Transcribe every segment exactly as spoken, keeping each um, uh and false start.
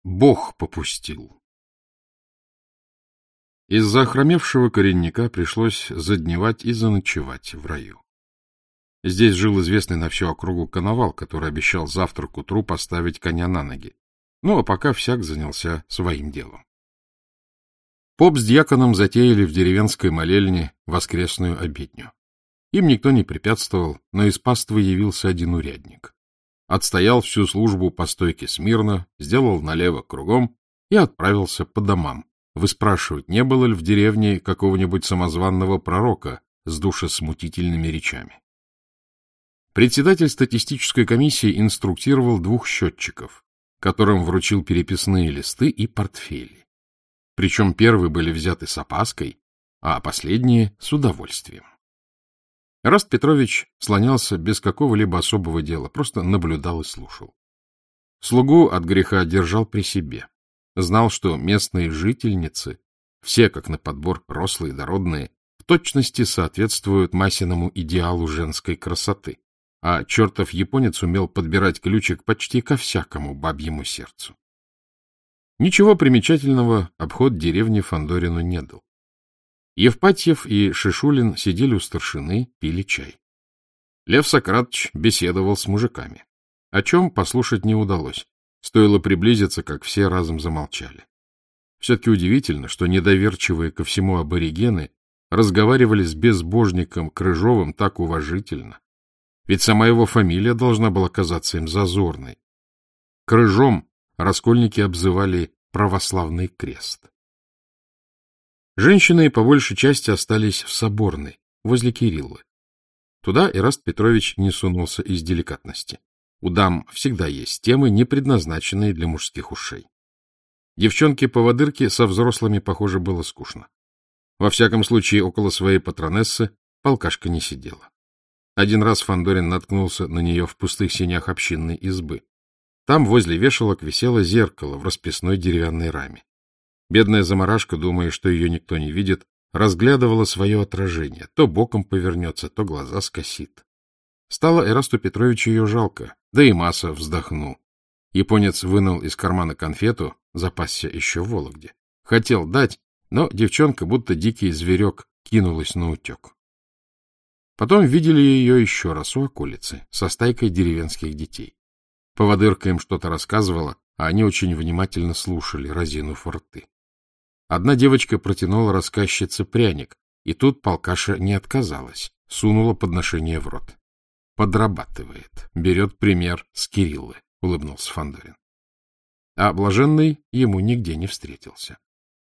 Бог попустил. Из-за охромевшего коренника пришлось задневать и заночевать в раю. Здесь жил известный на всю округу коновал, который обещал завтра к утру поставить коня на ноги. Ну, а пока всяк занялся своим делом. Поп с дьяконом затеяли в деревенской молельне воскресную обедню. Им никто не препятствовал, но из паствы явился один урядник. Отстоял всю службу по стойке смирно, сделал налево кругом и отправился по домам. Выспрашивать, не было ли в деревне какого-нибудь самозванного пророка с душесмутительными речами. Председатель статистической комиссии инструктировал двух счетчиков, которым вручил переписные листы и портфели. Причем первые были взяты с опаской, а последние — с удовольствием. Эраст Петрович слонялся без какого-либо особого дела, просто наблюдал и слушал. Слугу от греха держал при себе. Знал, что местные жительницы, все как на подбор рослые, дородные, в точности соответствуют Масиному идеалу женской красоты, а чертов японец умел подбирать ключик почти ко всякому бабьему сердцу. Ничего примечательного обход деревни Фандорину не дал. Евпатьев и Шишулин сидели у старшины, пили чай. Лев Сократович беседовал с мужиками. О чем послушать не удалось. Стоило приблизиться, как все разом замолчали. Все-таки удивительно, что недоверчивые ко всему аборигены разговаривали с безбожником Крыжовым так уважительно. Ведь сама его фамилия должна была казаться им зазорной. Крыжом раскольники обзывали православный крест. Женщины по большей части остались в Соборной, возле Кириллы. Туда Эраст Петрович не сунулся из деликатности. У дам всегда есть темы, не предназначенные для мужских ушей. Девчонке-поводырке со взрослыми, похоже, было скучно. Во всяком случае, около своей патронессы полкашка не сидела. Один раз Фандорин наткнулся на нее в пустых сенях общинной избы. Там возле вешалок висело зеркало в расписной деревянной раме. Бедная замарашка, думая, что ее никто не видит, разглядывала свое отражение. То боком повернется, то глаза скосит. Стало Эрасту Петровичу ее жалко, да и Маса вздохнул. Японец вынул из кармана конфету, запасся еще в Вологде. Хотел дать, но девчонка, будто дикий зверек, кинулась на утек. Потом видели ее еще раз у околицы, со стайкой деревенских детей. Поводырка им что-то рассказывала, а они очень внимательно слушали, разинув рты. Одна девочка протянула рассказчице пряник, и тут полкаша не отказалась, сунула подношение в рот. Подрабатывает, берет пример с Кириллы, — улыбнулся Фандорин. А блаженный ему нигде не встретился.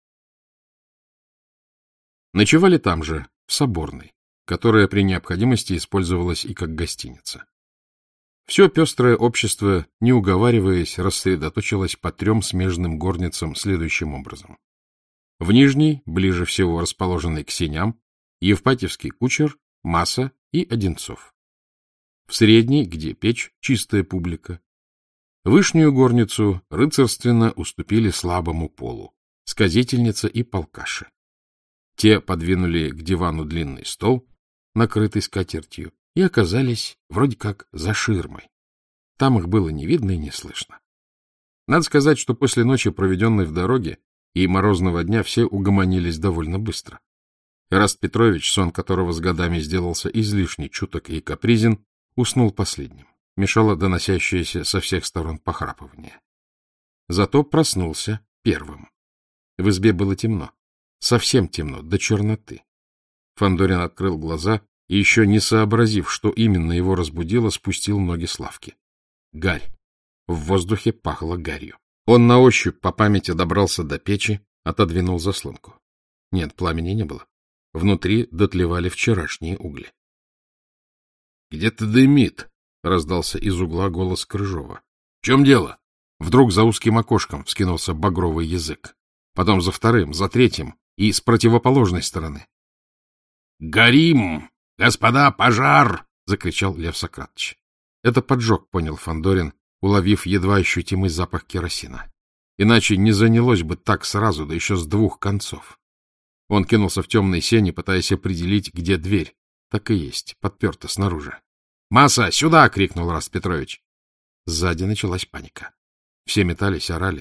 Ночевали там же, в Соборной, которая при необходимости использовалась и как гостиница. Все пестрое общество, не уговариваясь, рассредоточилось по трем смежным горницам следующим образом. В нижней, ближе всего расположенной к сеням, Евпатьевский кучер, Маса и Одинцов. В средней, где печь, чистая публика. Вышнюю горницу рыцарственно уступили слабому полу, сказительница и полкаши. Те подвинули к дивану длинный стол, накрытый скатертью, и оказались вроде как за ширмой. Там их было не видно и не слышно. Надо сказать, что после ночи, проведенной в дороге, и морозного дня все угомонились довольно быстро. Эраст Петрович, сон которого с годами сделался излишне чуток и капризен, уснул последним. Мешало доносящееся со всех сторон похрапывание. Зато проснулся первым. В избе было темно. Совсем темно, до черноты. Фандорин открыл глаза и, еще не сообразив, что именно его разбудило, спустил ноги с лавки. Гарь. В воздухе пахло гарью. Он на ощупь по памяти добрался до печи, отодвинул заслонку. Нет, пламени не было. Внутри дотлевали вчерашние угли. — Где-то дымит, — раздался из угла голос Крыжова. — В чем дело? Вдруг за узким окошком вскинулся багровый язык. Потом за вторым, за третьим и с противоположной стороны. — Горим! Господа, пожар! — закричал Лев Сократович. Это поджог, понял Фандорин, уловив едва ощутимый запах керосина. Иначе не занялось бы так сразу, да еще с двух концов. Он кинулся в темные сени, пытаясь определить, где дверь. Так и есть, подперта снаружи. — Маса, сюда! — крикнул Эраст Петрович. Сзади началась паника. Все метались, орали.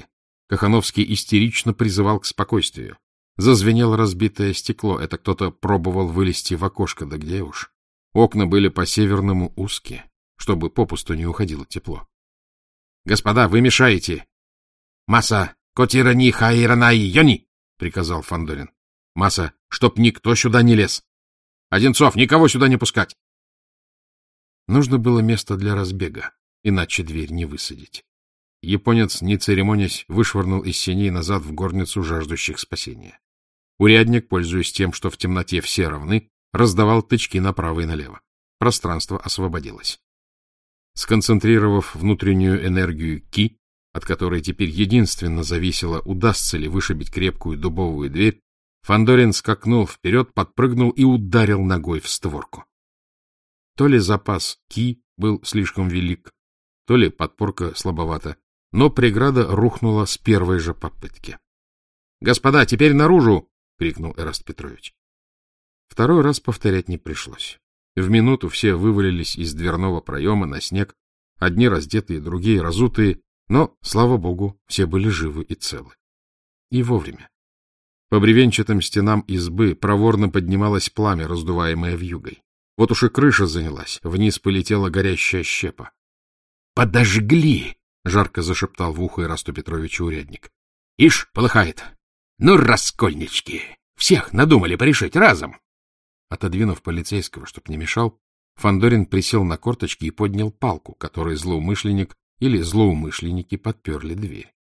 Кахановский истерично призывал к спокойствию. Зазвенело разбитое стекло. Это кто-то пробовал вылезти в окошко, да где уж. Окна были по-северному узкие, чтобы попусту не уходило тепло. — Господа, вы мешаете! — Маса, котирани хайранай йони! — приказал Фандорин. — Маса, чтоб никто сюда не лез! Одинцов, никого сюда не пускать! Нужно было место для разбега, иначе дверь не высадить. Японец, не церемонясь, вышвырнул из сеней назад в горницу жаждущих спасения. Урядник, пользуясь тем, что в темноте все равны, раздавал тычки направо и налево. Пространство освободилось. Сконцентрировав внутреннюю энергию ки, от которой теперь единственно зависело, удастся ли вышибить крепкую дубовую дверь, Фандорин скакнул вперед, подпрыгнул и ударил ногой в створку. То ли запас ки был слишком велик, то ли подпорка слабовата, но преграда рухнула с первой же попытки. — Господа, теперь наружу! — крикнул Эраст Петрович. Второй раз повторять не пришлось. В минуту все вывалились из дверного проема на снег, одни раздетые, другие разутые, но, слава богу, все были живы и целы. И вовремя. По бревенчатым стенам избы проворно поднималось пламя, раздуваемое вьюгой. Вот уж и крыша занялась, вниз полетела горящая щепа. — Подожгли! — жарко зашептал в ухо Эрасту Петровичу урядник. — Ишь, полыхает! Ну, раскольнички! Всех надумали порешить разом! Отодвинув полицейского, чтоб не мешал, Фандорин присел на корточки и поднял палку, которой злоумышленник или злоумышленники подперли дверь.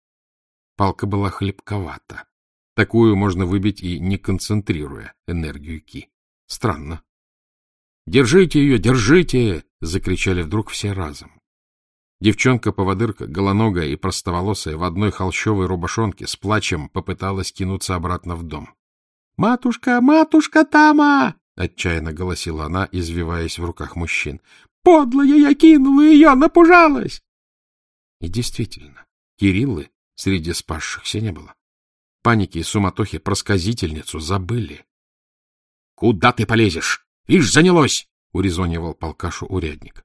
Палка была хлипковата. Такую можно выбить и не концентрируя энергию ки. Странно. — Держите ее, держите! — закричали вдруг все разом. Девчонка-поводырка, голоногая и простоволосая, в одной холщовой рубашонке с плачем попыталась кинуться обратно в дом. — Матушка, матушка Тама! — отчаянно голосила она, извиваясь в руках мужчин. — Подлая я кинула ее, напужалась! И действительно, Кириллы среди спасшихся не было. Паники и суматохи просказительницу забыли. — Куда ты полезешь? Ишь, занялось! — урезонивал полкашу урядник.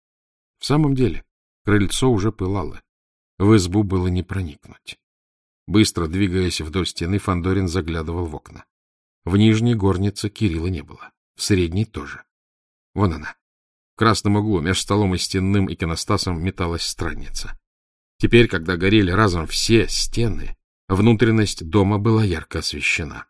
В самом деле, крыльцо уже пылало. В избу было не проникнуть. Быстро двигаясь вдоль стены, Фандорин заглядывал в окна. В нижней горнице Кирилла не было, в средней тоже. Вон она. В красном углу, меж столом и стенным иконостасом, металась странница. Теперь, когда горели разом все стены, внутренность дома была ярко освещена.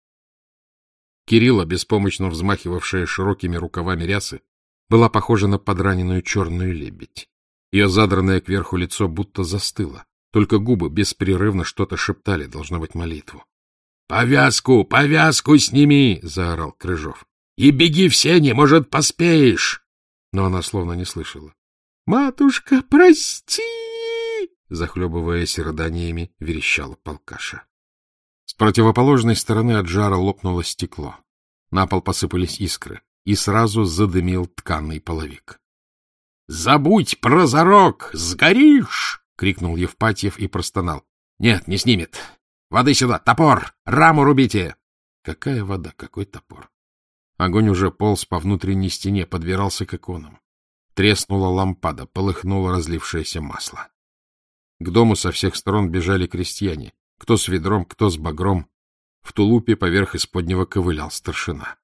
Кирилла, беспомощно взмахивавшая широкими рукавами рясы, была похожа на подраненную черную лебедь. Ее задранное кверху лицо будто застыло, только губы беспрерывно что-то шептали, должно быть, молитву. — Повязку, повязку сними! — заорал Крыжов. — И беги в сени, может, поспеешь! Но она словно не слышала. — Матушка, прости! — захлебываясь рыданиями, верещала полкаша. С противоположной стороны от жара лопнуло стекло. На пол посыпались искры, и сразу задымил тканый половик. — Забудь про зарок! Сгоришь! — крикнул Евпатьев и простонал. — Нет, не снимет. Воды сюда! Топор! Раму рубите! Какая вода, какой топор? Огонь уже полз по внутренней стене, подбирался к иконам. Треснула лампада, полыхнуло разлившееся масло. К дому со всех сторон бежали крестьяне, кто с ведром, кто с багром. В тулупе поверх исподнего ковылял старшина.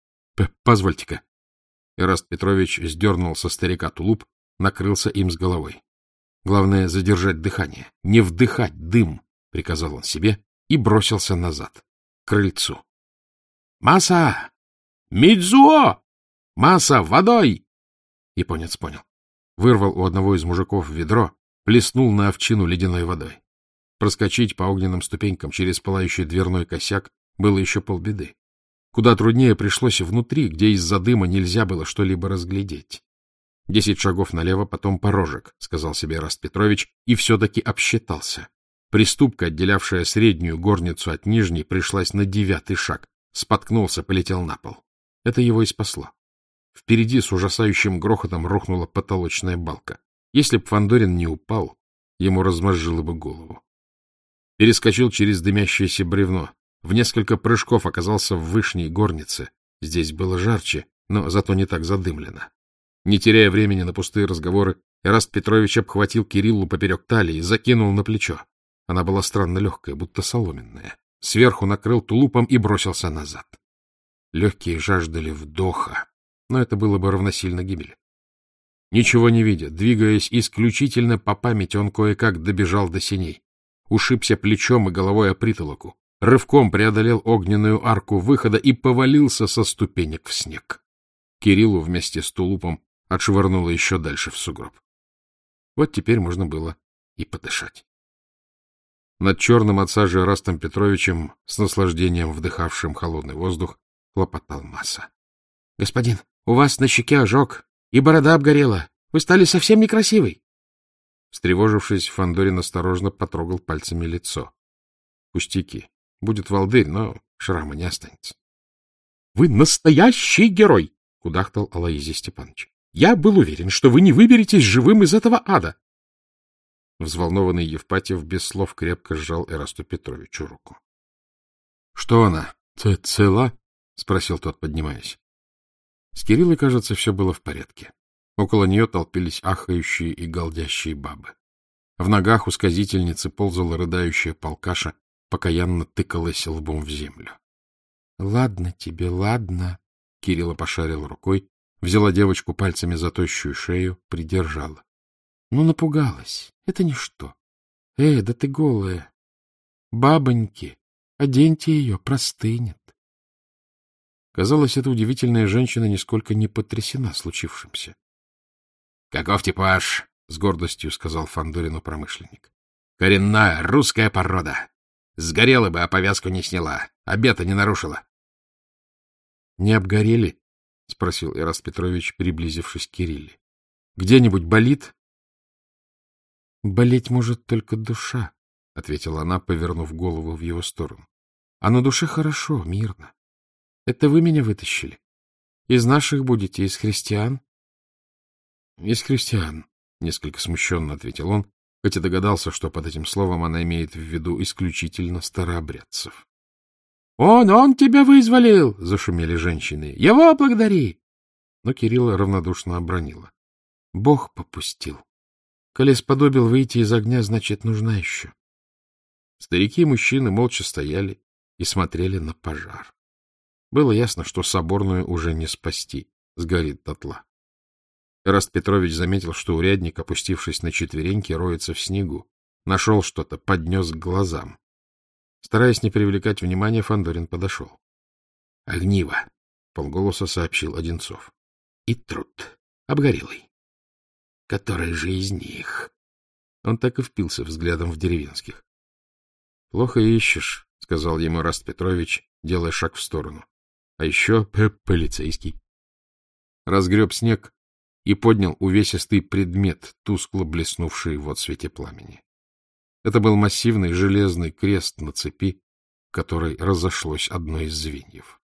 — Позвольте-ка. Эраст Петрович сдернул со старика тулуп, накрылся им с головой. Главное — задержать дыхание, не вдыхать дым, — приказал он себе и бросился назад, к крыльцу. — Маса! Мидзуо! Маса, водой! Японец понял. Вырвал у одного из мужиков ведро, плеснул на овчину ледяной водой. Проскочить по огненным ступенькам через пылающий дверной косяк было еще полбеды. Куда труднее пришлось внутри, где из-за дыма нельзя было что-либо разглядеть. Десять шагов налево, потом порожек, — сказал себе Эраст Петрович, и все-таки обсчитался. Приступка, отделявшая среднюю горницу от нижней, пришлась на девятый шаг. Споткнулся, полетел на пол. Это его и спасло. Впереди с ужасающим грохотом рухнула потолочная балка. Если б Фандорин не упал, ему размозжило бы голову. Перескочил через дымящееся бревно. В несколько прыжков оказался в вышней горнице. Здесь было жарче, но зато не так задымлено. Не теряя времени на пустые разговоры, Эраст Петрович обхватил Кириллу поперек талии и закинул на плечо. Она была странно легкая, будто соломенная. Сверху накрыл тулупом и бросился назад. Легкие жаждали вдоха, но это было бы равносильно гибели. Ничего не видя, двигаясь исключительно по памяти, он кое-как добежал до сеней. Ушибся плечом и головой о притолоку, рывком преодолел огненную арку выхода и повалился со ступенек в снег. Кириллу вместе с тулупом отшвырнуло еще дальше в сугроб. Вот теперь можно было и подышать. Над черным от сажи Эрастом Петровичем, с наслаждением вдыхавшим холодный воздух, хлопотал Маса. — Господин, у вас на щеке ожог, и борода обгорела. Вы стали совсем некрасивой. Встревожившись, Фандорин осторожно потрогал пальцами лицо. Пустяки. Будет волдырь, но шрама не останется. — Вы настоящий герой! — кудахтал Алоизий Степанович. — Я был уверен, что вы не выберетесь живым из этого ада. Взволнованный Евпатьев без слов крепко сжал Эрасту Петровичу руку. — Что она? — Цела? — спросил тот, поднимаясь. С Кириллой, кажется, все было в порядке. Около нее толпились ахающие и галдящие бабы. В ногах у сказительницы ползала рыдающая полкаша, покаянно тыкалась лбом в землю. — Ладно тебе, ладно. Кирилла пошарила рукой, взяла девочку пальцами за тощую шею, придержала. — Ну, напугалась. Это ничто. Эй, да ты голая. Бабоньки, оденьте ее, простынет. Казалось, эта удивительная женщина нисколько не потрясена случившимся. — Каков типаж, — с гордостью сказал Фандорину промышленник. — Коренная русская порода. Сгорела бы, а повязку не сняла. Обета не нарушила. — Не обгорели? — спросил Эраст Петрович, приблизившись к Кирилле. — Где-нибудь болит? — Болеть может только душа, — ответила она, повернув голову в его сторону. — А на душе хорошо, мирно. Это вы меня вытащили? Из наших будете, из христиан? — Из христиан, — несколько смущенно ответил он, хотя догадался, что под этим словом она имеет в виду исключительно старообрядцев. — Он, он тебя вызволил! — зашумели женщины. — Его благодари! Но Кирилла равнодушно обронила. — Бог попустил. Коли сподобил выйти из огня, значит, нужна еще. Старики и мужчины молча стояли и смотрели на пожар. Было ясно, что соборную уже не спасти, сгорит дотла. Эраст Петрович заметил, что урядник, опустившись на четвереньки, роется в снегу. Нашел что-то, поднес к глазам. Стараясь не привлекать внимания, Фандорин подошел. — Огниво! — полголоса сообщил Одинцов. — И труд обгорелый. Который же из них? Он так и впился взглядом в деревенских. — Плохо ищешь, — сказал ему Эраст Петрович, делая шаг в сторону. — А еще полицейский. Разгреб снег и поднял увесистый предмет, тускло блеснувший в отсвете пламени. Это был массивный железный крест на цепи, в которой разошлось одно из звеньев.